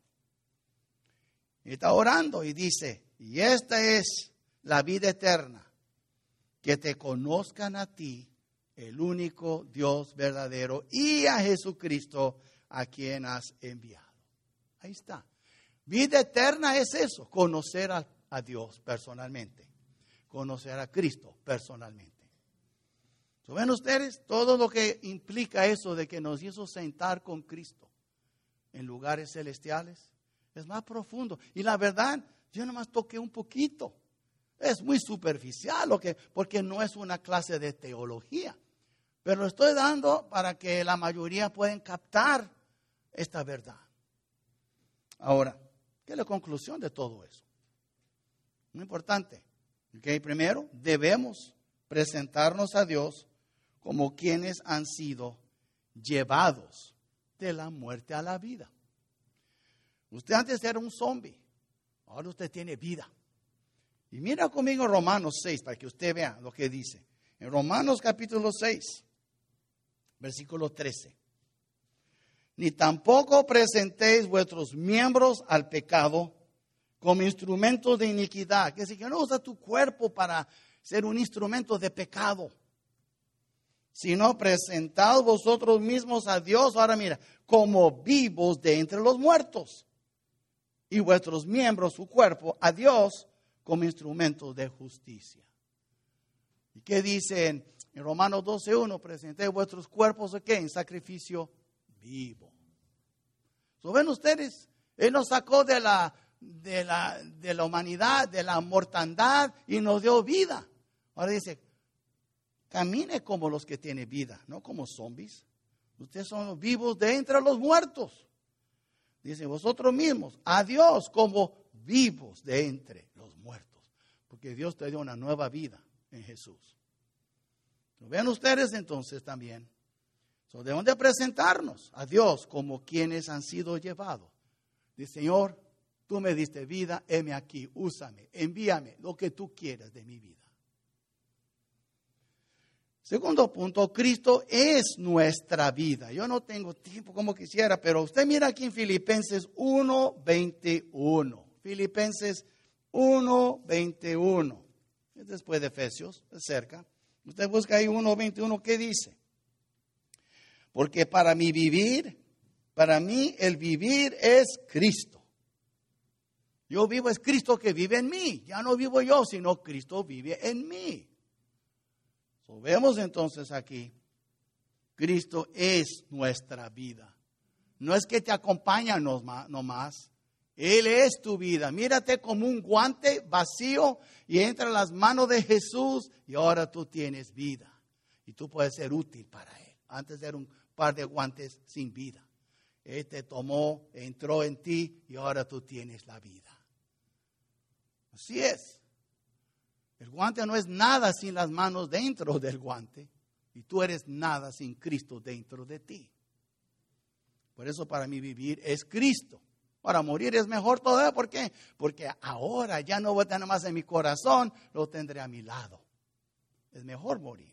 Y está orando y dice, y esta es la vida eterna, que te conozcan a ti, el único Dios verdadero, y a Jesucristo, a quien has enviado. Ahí está. Vida eterna es eso, conocer a, a Dios personalmente, conocer a Cristo personalmente. ¿Ven ustedes todo lo que implica eso de que nos hizo sentar con Cristo en lugares celestiales? Es más profundo. Y la verdad, yo nomás toqué un poquito. Es muy superficial, lo que, porque no es una clase de teología. Pero lo estoy dando para que la mayoría puedan captar esta verdad. Ahora, ¿qué es la conclusión de todo eso? Muy importante. Okay, primero, debemos presentarnos a Dios como quienes han sido llevados de la muerte a la vida. Usted antes era un zombie, ahora usted tiene vida. Y mira conmigo Romanos seis para que usted vea lo que dice. En Romanos capítulo seis, versículo trece. Ni tampoco presentéis vuestros miembros al pecado como instrumentos de iniquidad. Que es decir, que no usa tu cuerpo para ser un instrumento de pecado, sino presentaos vosotros mismos a Dios, ahora mira, como vivos de entre los muertos, y vuestros miembros, su cuerpo, a Dios como instrumentos de justicia. ¿Y qué dice en, en Romanos doce uno? Presentéis vuestros cuerpos, ¿qué? En sacrificio vivo. ¿So ven ustedes? Él nos sacó de la, de la, de la humanidad, de la mortandad, y nos dio vida. Ahora dice, camine como los que tienen vida, no como zombies. Ustedes son vivos de entre los muertos. Dice, vosotros mismos, a Dios como vivos de entre los muertos. Porque Dios te dio una nueva vida en Jesús. ¿Lo ven ustedes entonces también? So, debemos de presentarnos a Dios como quienes han sido llevados. Dice, Señor, tú me diste vida, heme aquí, úsame, envíame lo que tú quieras de mi vida. Segundo punto, Cristo es nuestra vida. Yo no tengo tiempo como quisiera, pero usted mira aquí en Filipenses uno veintiuno. Filipenses uno veintiuno. Es después de Efesios, es cerca. Usted busca ahí uno veintiuno, ¿qué dice? Porque para mí vivir, para mí el vivir es Cristo. Yo vivo, es Cristo que vive en mí. Ya no vivo yo, sino Cristo vive en mí. So, vemos entonces aquí, Cristo es nuestra vida. No es que te acompaña nomás. Él es tu vida. Mírate como un guante vacío y entra en las manos de Jesús y ahora tú tienes vida. Y tú puedes ser útil para Él. Antes era un par de guantes sin vida. Él te tomó, entró en ti y ahora tú tienes la vida. Así es. El guante no es nada sin las manos dentro del guante. Y tú eres nada sin Cristo dentro de ti. Por eso para mí vivir es Cristo. Para morir es mejor todavía. ¿Por qué? Porque ahora ya no voy a tener más en mi corazón, lo tendré a mi lado. Es mejor morir.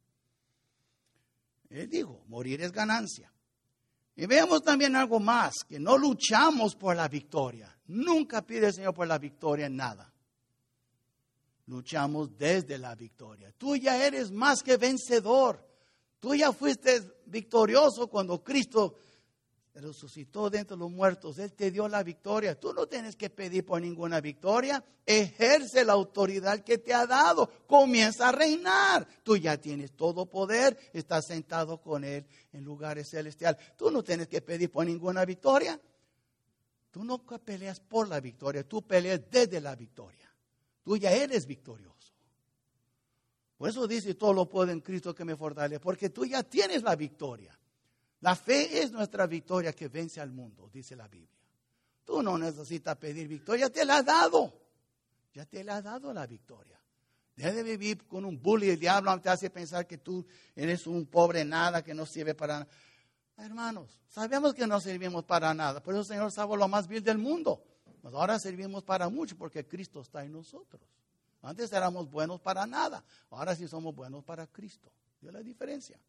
Él dijo, morir es ganancia. Y veamos también algo más, que no luchamos por la victoria. Nunca pide el Señor por la victoria en nada. Luchamos desde la victoria. Tú ya eres más que vencedor. Tú ya fuiste victorioso cuando Cristo resucitó de entre los muertos. Él te dio la victoria. Tú no tienes que pedir por ninguna victoria. Ejerce la autoridad que te ha dado. Comienza a reinar. Tú ya tienes todo poder. Estás sentado con Él en lugares celestiales. Tú no tienes que pedir por ninguna victoria. Tú no peleas por la victoria. Tú peleas desde la victoria. Tú ya eres victorioso. Por eso dice, todo lo puedo en Cristo que me fortalece. Porque tú ya tienes la victoria. La fe es nuestra victoria que vence al mundo, dice la Biblia. Tú no necesitas pedir victoria, ya te la ha dado. Ya te la ha dado la victoria. Deja de vivir con un bully, el diablo te hace pensar que tú eres un pobre nada, que no sirve para nada. Hermanos, sabemos que no servimos para nada, por eso el Señor salvó lo más vil del mundo. Pues ahora servimos para mucho porque Cristo está en nosotros. Antes éramos buenos para nada, ahora sí somos buenos para Cristo. ¿Ves la diferencia?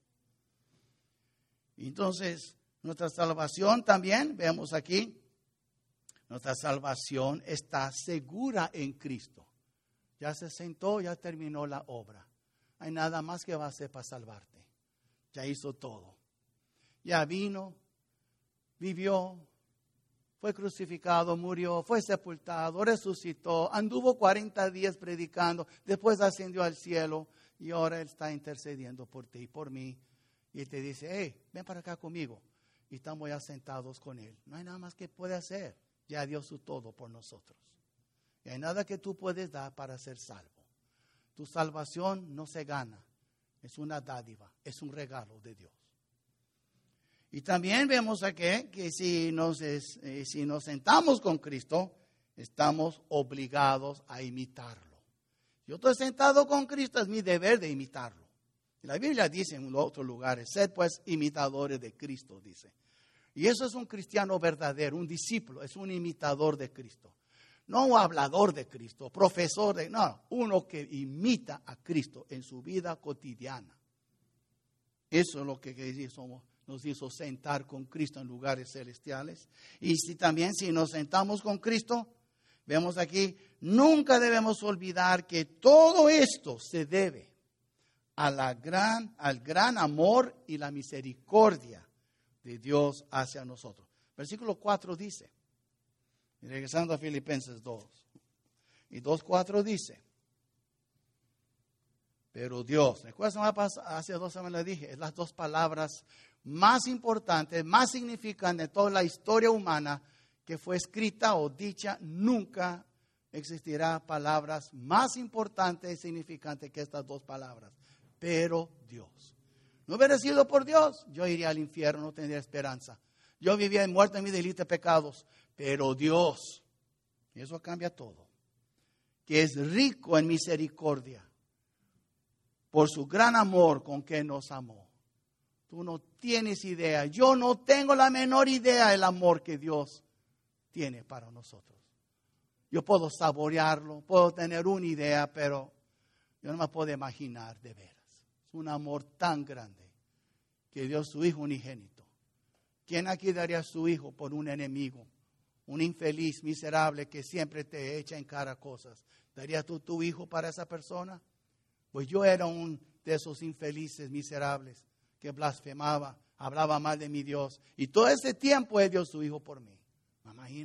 Entonces, nuestra salvación también, vemos aquí, nuestra salvación está segura en Cristo. Ya se sentó, ya terminó la obra. Hay nada más que va a hacer para salvarte. Ya hizo todo. Ya vino, vivió, fue crucificado, murió, fue sepultado, resucitó, anduvo cuarenta días predicando, después ascendió al cielo y ahora Él está intercediendo por ti y por mí. Y Él te dice, hey, ven para acá conmigo. Y estamos ya sentados con Él. No hay nada más que puede hacer. Ya dio su todo por nosotros. Y hay nada que tú puedes dar para ser salvo. Tu salvación no se gana. Es una dádiva, es un regalo de Dios. Y también vemos aquí que si nos, es, eh, si nos sentamos con Cristo, estamos obligados a imitarlo. Yo estoy sentado con Cristo, es mi deber de imitarlo. La Biblia dice en otros lugares, sed pues imitadores de Cristo, dice. Y eso es un cristiano verdadero, un discípulo, es un imitador de Cristo. No un hablador de Cristo, profesor de, no, uno que imita a Cristo en su vida cotidiana. Eso es lo que, que somos, nos hizo sentar con Cristo en lugares celestiales. Y si también si nos sentamos con Cristo, vemos aquí, nunca debemos olvidar que todo esto se debe A la gran, al gran amor y la misericordia de Dios hacia nosotros. Versículo cuatro dice, y regresando a Filipenses dos, y dos cuatro dice, pero Dios, ¿recuerdan? Hace dos semanas le dije, es las dos palabras más importantes, más significantes de toda la historia humana que fue escrita o dicha. Nunca existirá palabras más importantes y significantes que estas dos palabras. Pero Dios. No hubiera sido por Dios, yo iría al infierno, no tendría esperanza. Yo vivía muerto en mis delitos y pecados. Pero Dios, y eso cambia todo, que es rico en misericordia, por su gran amor con que nos amó. Tú no tienes idea, yo no tengo la menor idea del amor que Dios tiene para nosotros. Yo puedo saborearlo, puedo tener una idea, pero yo no me puedo imaginar de veras. Es un amor tan grande que dio su Hijo unigénito. ¿Quién aquí daría a su Hijo por un enemigo? Un infeliz, miserable, que siempre te echa en cara cosas. ¿Darías tú tu Hijo para esa persona? Pues yo era un de esos infelices, miserables, que blasfemaba, hablaba mal de mi Dios. Y todo ese tiempo Él dio su Hijo por mí. ¿Me imaginas?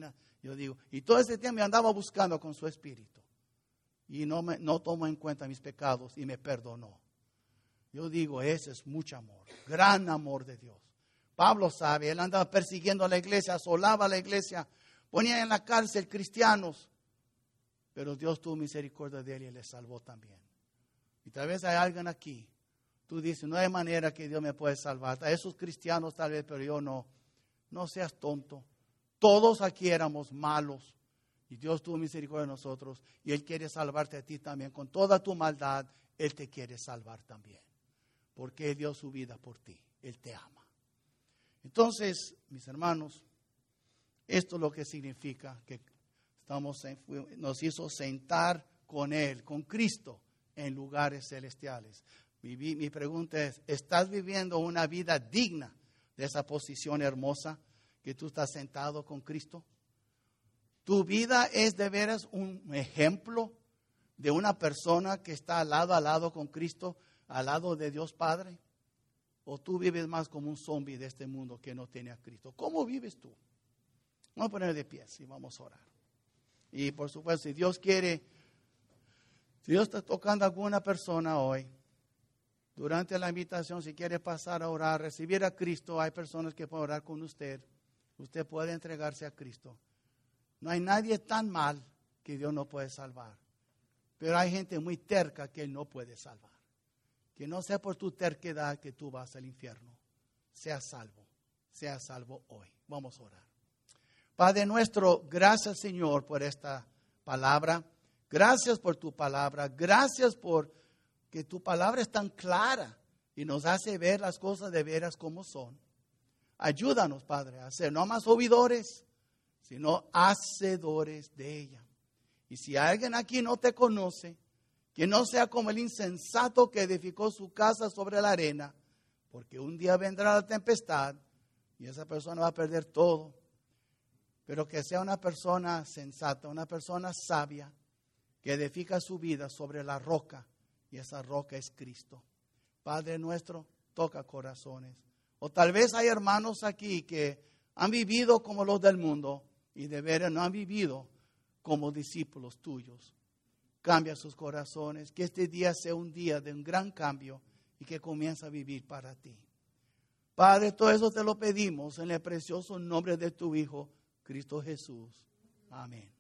Yo digo, y todo ese tiempo me andaba buscando con su espíritu. Y no, me, no tomó en cuenta mis pecados y me perdonó. Yo digo, ese es mucho amor, gran amor de Dios. Pablo sabe, él andaba persiguiendo a la iglesia, asolaba a la iglesia, ponía en la cárcel cristianos. Pero Dios tuvo misericordia de él y le salvó también. Y tal vez hay alguien aquí, tú dices, no hay manera que Dios me pueda salvar. A esos cristianos tal vez, pero yo no. No seas tonto. Todos aquí éramos malos. Y Dios tuvo misericordia de nosotros. Y Él quiere salvarte a ti también. Con toda tu maldad, Él te quiere salvar también. Porque Él dio su vida por ti. Él te ama. Entonces, mis hermanos, esto es lo que significa que estamos en, nos hizo sentar con Él, con Cristo, en lugares celestiales. Mi, mi pregunta es, ¿estás viviendo una vida digna de esa posición hermosa que tú estás sentado con Cristo? ¿Tu vida es de veras un ejemplo de una persona que está lado a lado con Cristo, al lado de Dios Padre? ¿O tú vives más como un zombie de este mundo que no tiene a Cristo? ¿Cómo vives tú? Vamos a poner de pie y vamos a orar. Y por supuesto, si Dios quiere, si Dios está tocando a alguna persona hoy, durante la invitación, si quiere pasar a orar, recibir a Cristo, hay personas que pueden orar con usted. Usted puede entregarse a Cristo. No hay nadie tan mal que Dios no puede salvar. Pero hay gente muy terca que Él no puede salvar. Que no sea por tu terquedad que tú vas al infierno. Sea salvo. Sea salvo hoy. Vamos a orar. Padre nuestro, gracias Señor por esta palabra. Gracias por tu palabra. Gracias por que tu palabra es tan clara y nos hace ver las cosas de veras como son. Ayúdanos, Padre, a ser no más oidores, sino hacedores de ella. Y si alguien aquí no te conoce, que no sea como el insensato que edificó su casa sobre la arena, porque un día vendrá la tempestad y esa persona va a perder todo. Pero que sea una persona sensata, una persona sabia, que edifica su vida sobre la roca, y esa roca es Cristo. Padre nuestro, toca corazones. O tal vez hay hermanos aquí que han vivido como los del mundo y de veras no han vivido como discípulos tuyos. Cambia sus corazones, que este día sea un día de un gran cambio y que comience a vivir para ti. Padre, todo eso te lo pedimos en el precioso nombre de tu Hijo, Cristo Jesús. Amén.